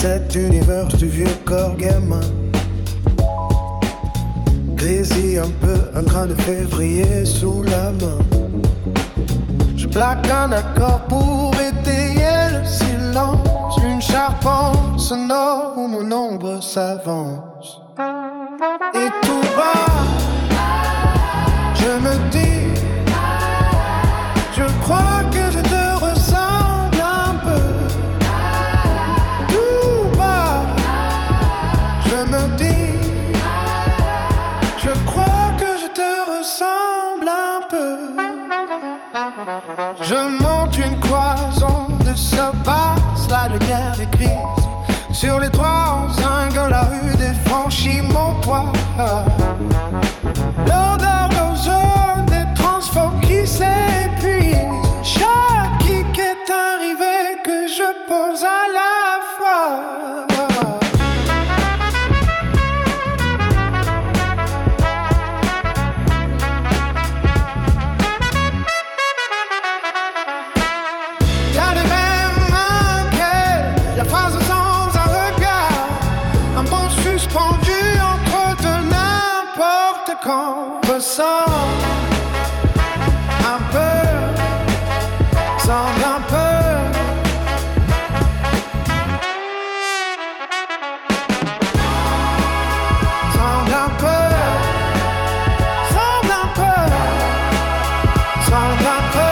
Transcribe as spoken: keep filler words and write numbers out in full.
cet univers du vieux corps gamin. Crazy un peu, un grain de février sous la main. Je plaque un accord pour étayer le silence. Une charpente sonore où mon ombre s'avance. Et tout bas, je me dis, je crois que je te ressemble un peu. Tout bas, je me dis, je crois que je te ressemble un peu. Je monte une cloison de surpasse la lumière des crises. Sur les trois angles, la rue défranchit mon toit. L'odeur d'ozone des transformes qui s'épuisent. Chaque kick est arrivé que je pose à la fois. Qu'on ressent un peu, semble un peu. Semble un peu, semble un peu, semble un peu.